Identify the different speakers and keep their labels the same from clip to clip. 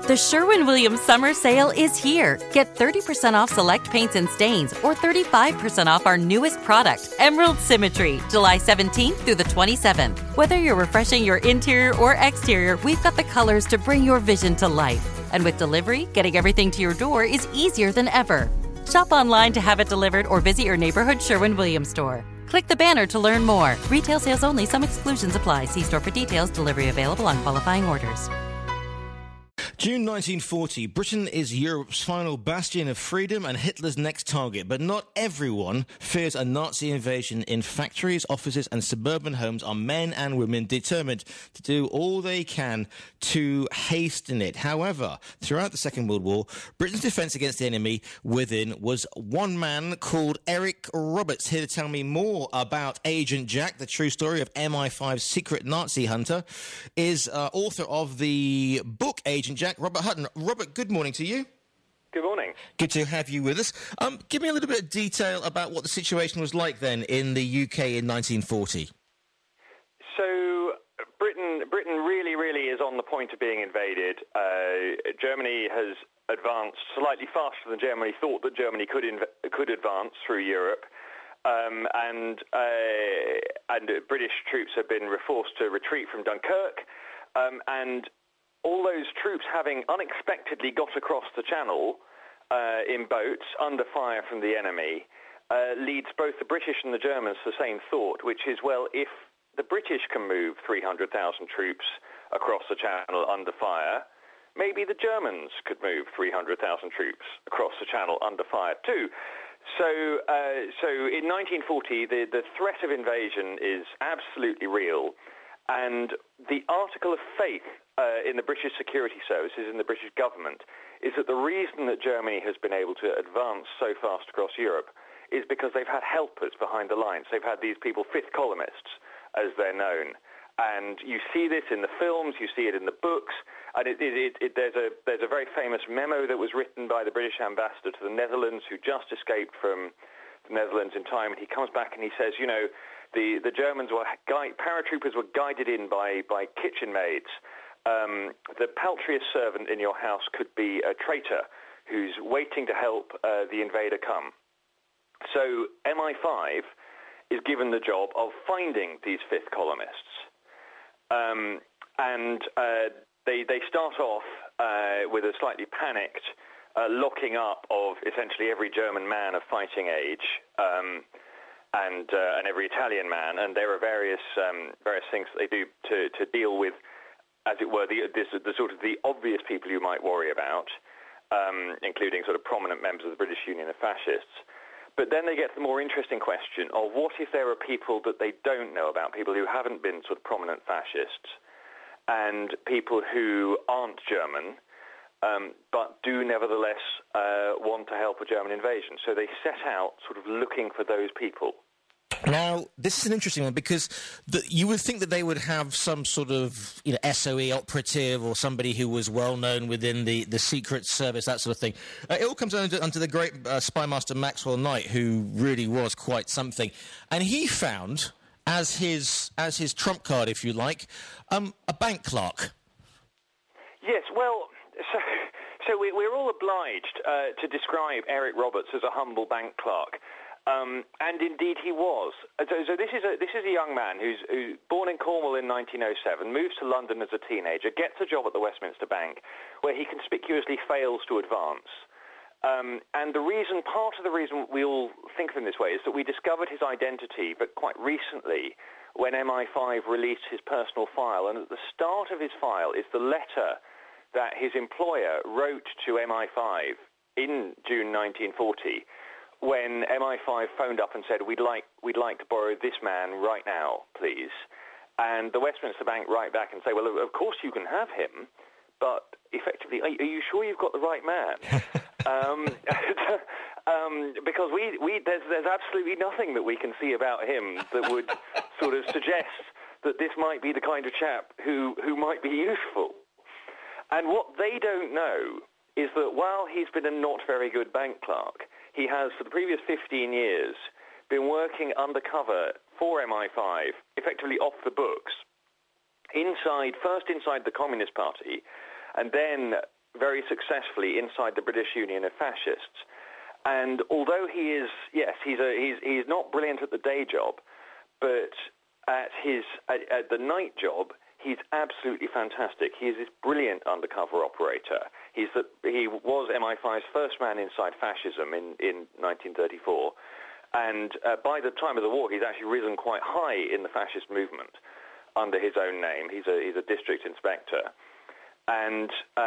Speaker 1: The Sherwin-Williams Summer Sale is here. Get 30% off select paints and stains or 35% off our newest product, Emerald Symmetry, July 17th through the 27th. Whether you're refreshing your interior or exterior, we've got the colors to bring your vision to life. And with delivery, getting everything to your door is easier than ever. Shop online to have it delivered or visit your neighborhood Sherwin-Williams store. Click the banner to learn more. Retail sales only. Some exclusions apply. See store for details. Delivery available on qualifying orders.
Speaker 2: June 1940, Britain is Europe's final bastion of freedom and Hitler's next target. But not everyone fears a Nazi invasion. In factories, offices and suburban homes are men and women determined to do all they can to hasten it. However, throughout the Second World War, Britain's defence against the enemy within was one man called Eric Roberts. Here to tell me more about Agent Jack, the true story of MI5's secret Nazi hunter, is author of the book Agent Jack, Robert Hutton. Robert, good morning to you.
Speaker 3: Good morning.
Speaker 2: Good to have you with us. Give me a little bit of detail about what the situation was like then in the UK in 1940.
Speaker 3: So Britain really is on the point of being invaded. Germany has advanced slightly faster than Germany thought that Germany could advance through Europe. And British troops have been forced to retreat from Dunkirk. And all those troops having unexpectedly got across the channel in boats under fire from the enemy leads both the British and the Germans to the same thought, which is, well, if the British can move 300,000 troops across the channel under fire, maybe the Germans could move 300,000 troops across the channel under fire too. So in 1940, the threat of invasion is absolutely real. And the article of faith in the British security services, in the British government, is that the reason that Germany has been able to advance so fast across Europe is because they've had helpers behind the lines. They've had these people, fifth columnists, as they're known. And you see this in the films, you see it in the books, and there's a very famous memo that was written by the British ambassador to the Netherlands, who just escaped from the Netherlands in time, and he comes back and he says, you know, the Germans were paratroopers were guided in by kitchen maids. The paltriest servant in your house could be a traitor who's waiting to help the invader come. So MI5 is given the job of finding these fifth columnists. They start off with a slightly panicked locking up of essentially every German man of fighting age and every Italian man, and there are various things that they do to deal with, as it were, the sort of the obvious people you might worry about, including sort of prominent members of the British Union of Fascists. But then they get to the more interesting question of what if there are people that they don't know about, people who haven't been sort of prominent fascists, and people who aren't German, but do nevertheless want to help a German invasion. So they set out sort of looking for those people.
Speaker 2: Now, this is an interesting one because you would think that they would have some sort of SOE operative or somebody who was well known within the Secret Service, that sort of thing. It all comes under the great spy master Maxwell Knight, who really was quite something. And he found, as his trump card, if you like, a bank clerk. Yes, well,
Speaker 3: so we're all obliged to describe Eric Roberts as a humble bank clerk. And indeed he was. So this is a young man who's born in Cornwall in 1907, moves to London as a teenager, gets a job at the Westminster Bank, where he conspicuously fails to advance. And part of the reason we all think of him this way is that we discovered his identity, but quite recently, when MI5 released his personal file. And at the start of his file is the letter that his employer wrote to MI5 in June 1940, when MI5 phoned up and said, we'd like to borrow this man right now, please. And the Westminster Bank write back and say, well, of course you can have him, but effectively, are you sure you've got the right man? Because there's absolutely nothing that we can see about him that would sort of suggest that this might be the kind of chap who might be useful. And what they don't know is that while he's been a not very good bank clerk, he has, for the previous 15 years, been working undercover for MI5, effectively off the books, first inside the Communist Party, and then very successfully inside the British Union of Fascists. And although he is, yes, he's not brilliant at the day job, but at the night job, he's absolutely fantastic. He is this brilliant undercover operator. He was MI5's first man inside fascism in 1934. And by the time of the war, he's actually risen quite high in the fascist movement under his own name. He's a district inspector. And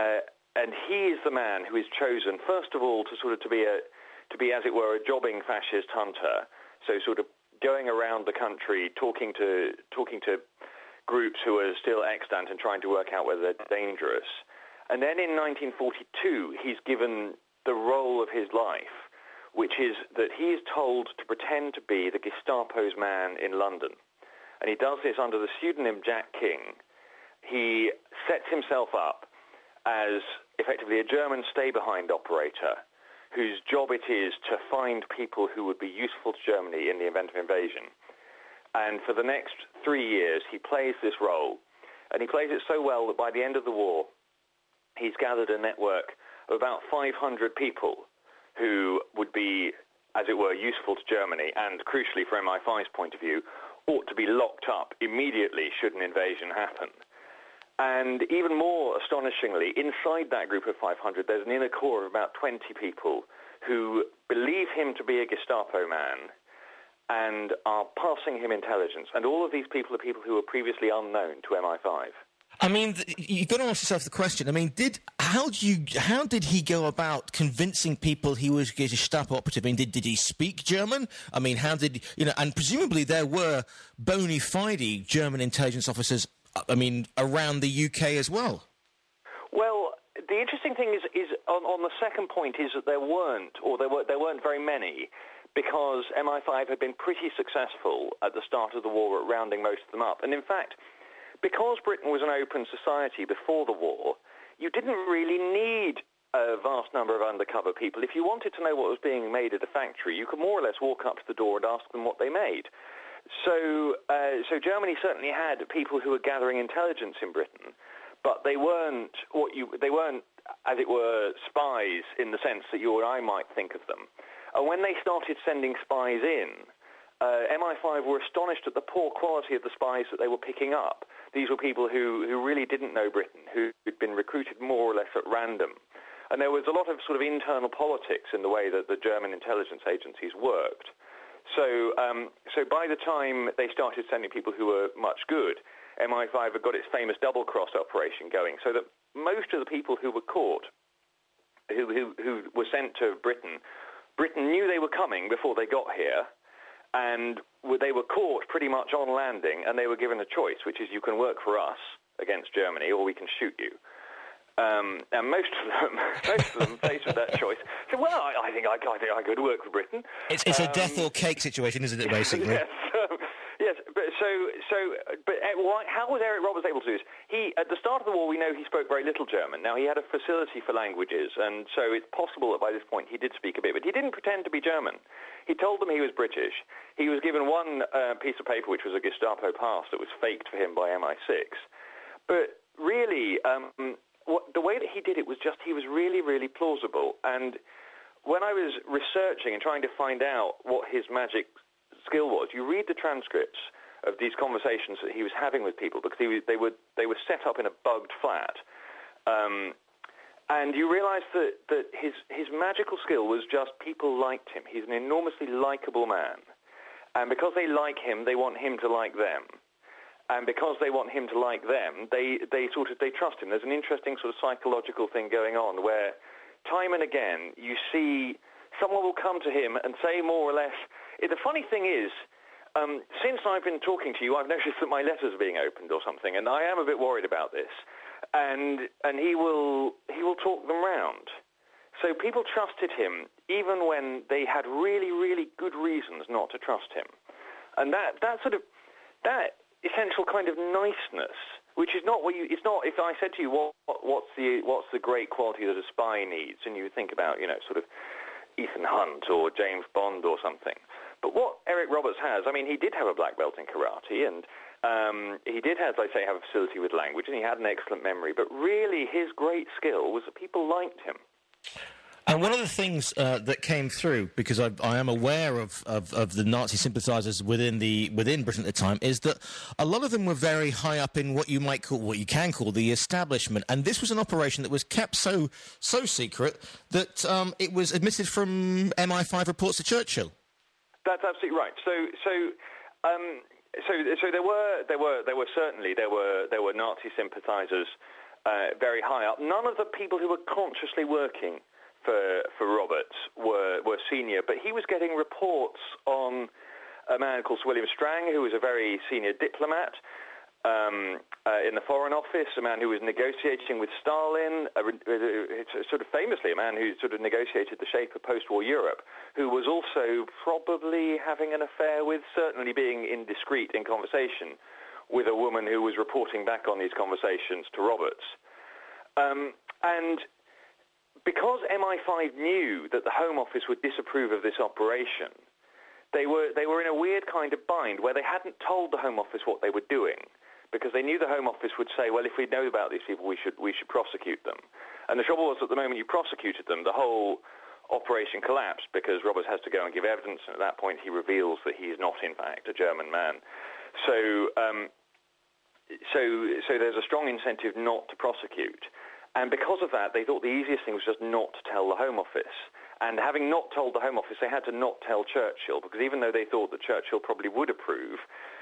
Speaker 3: he is the man who is chosen, first of all, to be, as it were, a jobbing fascist hunter. So sort of going around the country, talking to groups who are still extant and trying to work out whether they're dangerous. And then in 1942, he's given the role of his life, which is that he is told to pretend to be the Gestapo's man in London. And he does this under the pseudonym Jack King. He sets himself up as effectively a German stay-behind operator whose job it is to find people who would be useful to Germany in the event of invasion. And for the next 3 years, he plays this role. And he plays it so well that by the end of the war, he's gathered a network of about 500 people who would be, as it were, useful to Germany and, crucially, from MI5's point of view, ought to be locked up immediately should an invasion happen. And even more astonishingly, inside that group of 500, there's an inner core of about 20 people who believe him to be a Gestapo man and are passing him intelligence. And all of these people are people who were previously unknown to MI5.
Speaker 2: I mean, you've got to ask yourself the question. I mean, how did he go about convincing people he was a Gestapo operative? I mean, did he speak German? I mean, how did, and presumably there were bona fide German intelligence officers, I mean, around the UK as well.
Speaker 3: Well, the interesting thing is on the second point is that there weren't very many, because MI5 had been pretty successful at the start of the war at rounding most of them up. And in fact, because Britain was an open society before the war, you didn't really need a vast number of undercover people. If you wanted to know what was being made at a factory, you could more or less walk up to the door and ask them what they made. So Germany certainly had people who were gathering intelligence in Britain, but they weren't, as it were, spies in the sense that you and I might think of them. And when they started sending spies in, MI5 were astonished at the poor quality of the spies that they were picking up. These were people who really didn't know Britain, who'd been recruited more or less at random. And there was a lot of sort of internal politics in the way that the German intelligence agencies worked. So by the time they started sending people who were much good, MI5 had got its famous double-cross operation going, so that most of the people who were caught, who were sent to Britain knew they were coming before they got here, and they were caught pretty much on landing, and they were given a choice, which is you can work for us against Germany, or we can shoot you. And most of them, faced with that choice, said, "Well, I think I could work for Britain."
Speaker 2: It's a death or cake situation, isn't it? Basically.
Speaker 3: Yes. Yes. But how was Eric Roberts able to do this? He, at the start of the war, we know he spoke very little German. Now, he had a facility for languages, and so it's possible that by this point he did speak a bit, but he didn't pretend to be German. He told them he was British. He was given one piece of paper, which was a Gestapo pass that was faked for him by MI6. But really, the way that he did it was just, he was really, really plausible. And when I was researching and trying to find out what his magic skill was, you read the transcripts of these conversations that he was having with people, because they were set up in a bugged flat. And you realize that his magical skill was just people liked him. He's an enormously likable man. And because they like him, they want him to like them. And because they want him to like them, they trust him. There's an interesting sort of psychological thing going on where time and again you see someone will come to him and say more or less, the funny thing is, since I've been talking to you, I've noticed that my letters are being opened or something, and I am a bit worried about this. And he will talk them round. So people trusted him even when they had really, really good reasons not to trust him. And that essential kind of niceness, which is not it's not, if I said to you, what's the great quality that a spy needs, and you think about, sort of Ethan Hunt or James Bond or something. But what Eric Roberts has, I mean, he did have a black belt in karate, and He did, as I say, have a facility with language, and he had an excellent memory. But really, his great skill was that people liked him.
Speaker 2: And one of the things that came through, because I am aware of the Nazi sympathisers within Britain at the time, is that a lot of them were very high up in what you can call the establishment. And this was an operation that was kept so secret that it was admitted from MI5 reports to Churchill.
Speaker 3: That's absolutely right. So there were certainly Nazi sympathisers very high up. None of the people who were consciously working for Roberts were senior, but he was getting reports on a man called Sir William Strang, who was a very senior diplomat in the Foreign Office, a man who was negotiating with Stalin, sort of famously a man who sort of negotiated the shape of post-war Europe, who was also probably having an affair with, certainly being indiscreet in conversation, with a woman who was reporting back on these conversations to Roberts. And because MI5 knew that the Home Office would disapprove of this operation, they were in a weird kind of bind where they hadn't told the Home Office what they were doing, because they knew the Home Office would say, well, if we know about these people, we should prosecute them. And the trouble was, at the moment you prosecuted them, the whole operation collapsed, because Roberts has to go and give evidence, and at that point he reveals that he is not, in fact, a German man. So there's a strong incentive not to prosecute. And because of that, they thought the easiest thing was just not to tell the Home Office. And having not told the Home Office, they had to not tell Churchill, because even though they thought that Churchill probably would approve,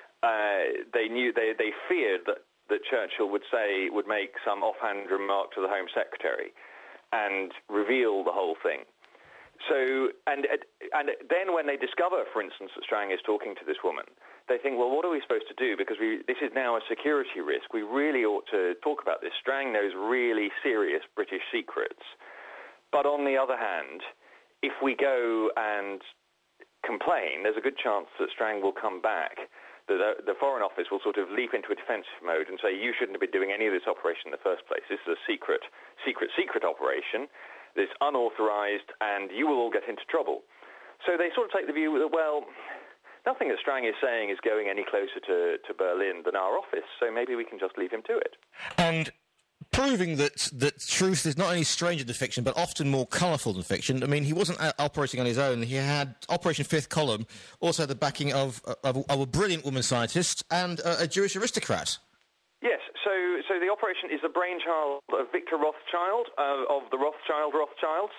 Speaker 3: they feared that Churchill would make some offhand remark to the Home Secretary and reveal the whole thing. So, and then when they discover, for instance, that Strang is talking to this woman, they think, well, what are we supposed to do? Because this is now a security risk. We really ought to talk about this. Strang knows really serious British secrets. But on the other hand, if we go and complain, there's a good chance that Strang will come back. The Foreign Office will sort of leap into a defensive mode and say, you shouldn't have been doing any of this operation in the first place. This is a secret operation. It's unauthorized, and you will all get into trouble. So they sort of take the view that, well, nothing that Strang is saying is going any closer to Berlin than our office, so maybe we can just leave him to it. And
Speaker 2: proving that truth is not only stranger than fiction, but often more colourful than fiction. I mean, he wasn't operating on his own. He had Operation Fifth Column, also the backing of a brilliant woman scientist and a Jewish aristocrat.
Speaker 3: Yes, so the operation is the brainchild of Victor Rothschild, of the Rothschilds,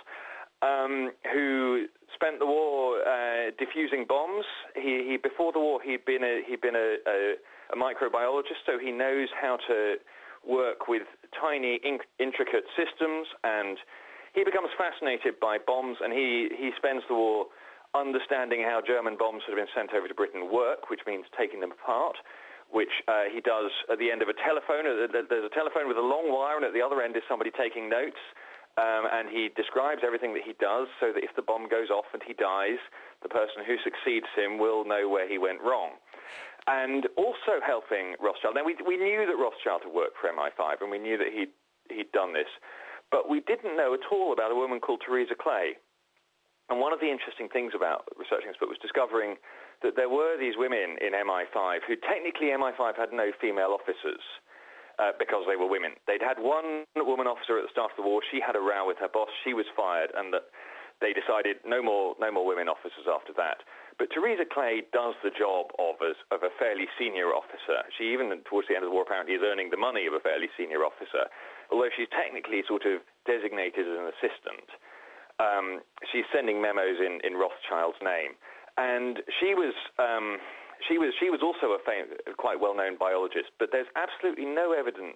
Speaker 3: who spent the war defusing bombs. He before the war he'd been a microbiologist, so he knows how to work with tiny, intricate systems, and he becomes fascinated by bombs, and he spends the war understanding how German bombs that have been sent over to Britain work, which means taking them apart, which he does at the end of a telephone. There's a telephone with a long wire, and at the other end is somebody taking notes, and he describes everything that he does so that if the bomb goes off and he dies, the person who succeeds him will know where he went wrong. And also helping Rothschild. Now, we knew that Rothschild had worked for MI5, and we knew that he'd done this, but we didn't know at all about a woman called Theresa Clay. And one of the interesting things about researching this book was discovering that there were these women in MI5 who technically MI5 had no female officers because they were women. They'd had one woman officer at the start of the war. She had a row with her boss. She was fired, and that they decided no more women officers after that. But Theresa Clay does the job of a fairly senior officer. She, even towards the end of the war, apparently is earning the money of a fairly senior officer, although she's technically sort of designated as an assistant. She's sending memos in Rothschild's name, and she was also a quite well-known biologist. But there's absolutely no evidence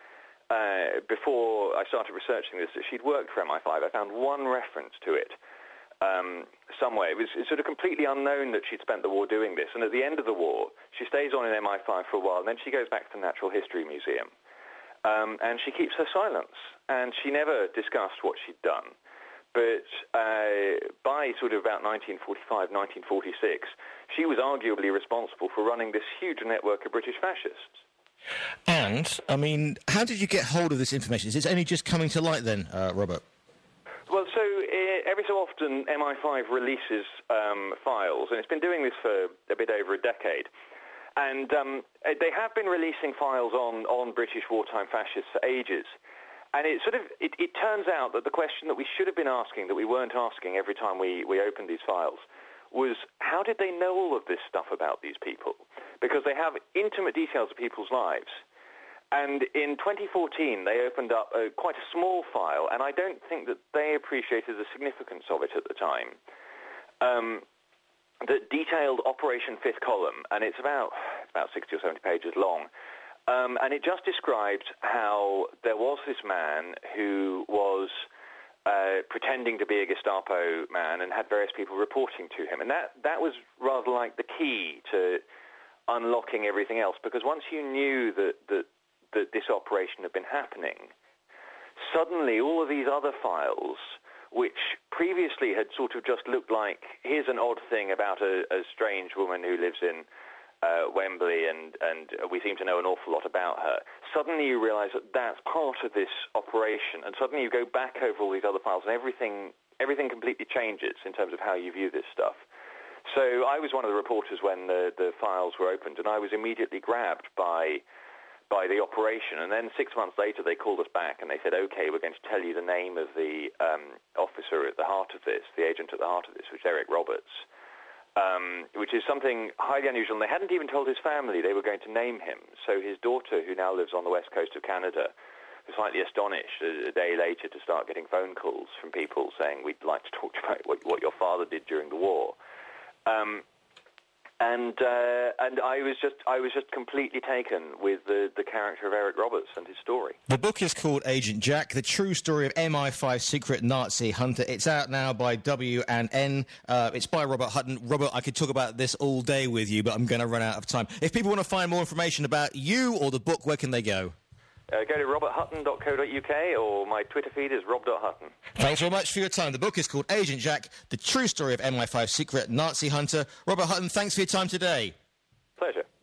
Speaker 3: before I started researching this that she'd worked for MI5. I found one reference to it somewhere. It was sort of completely unknown that she'd spent the war doing this. And at the end of the war, she stays on in MI5 for a while, and then she goes back to the Natural History Museum, and she keeps her silence, and she never discussed what she'd done. But by sort of about 1945, 1946, she was arguably responsible for running this huge network of British fascists.
Speaker 2: And, I mean, how did you get hold of this information? Is it only just coming to light then, Robert?
Speaker 3: Well, so every so often MI5 releases files, and it's been doing this for a bit over a decade. And they have been releasing files on British wartime fascists for ages. And it turns out that the question that we should have been asking, that we weren't asking every time we opened these files, was how did they know all of this stuff about these people? Because they have intimate details of people's lives. And in 2014, they opened up quite a small file, and I don't think that they appreciated the significance of it at the time, that detailed Operation Fifth Column, and it's about 60 or 70 pages long. And it just described how there was this man who was pretending to be a Gestapo man and had various people reporting to him. And that was rather like the key to unlocking everything else, because once you knew that this operation had been happening, suddenly all of these other files, which previously had sort of just looked like, here's an odd thing about a strange woman who lives in Wembley, and we seem to know an awful lot about her. Suddenly you realize that that's part of this operation, and suddenly you go back over all these other files, and everything completely changes in terms of how you view this stuff. So I was one of the reporters when the files were opened, and I was immediately grabbed by the operation, and then 6 months later they called us back and they said, okay, we're going to tell you the name of the officer at the heart of this, the agent at the heart of this, which is Eric Roberts. Which is something highly unusual, and they hadn't even told his family they were going to name him. So his daughter, who now lives on the west coast of Canada, was slightly astonished a day later to start getting phone calls from people saying, we'd like to talk to you about what your father did during the war. And I was just completely taken with the character of Eric Roberts and his story.
Speaker 2: The book is called Agent Jack: The True Story of MI5 Secret Nazi Hunter. It's out now by W&N. It's by Robert Hutton. Robert, I could talk about this all day with you, but I'm going to run out of time. If people want to find more information about you or the book, where can they go?
Speaker 3: Go to roberthutton.co.uk, or my Twitter feed is rob.hutton.
Speaker 2: Thanks very much for your time. The book is called Agent Jack: The True Story of MI5 Secret Nazi Hunter. Robert Hutton, thanks for your time today.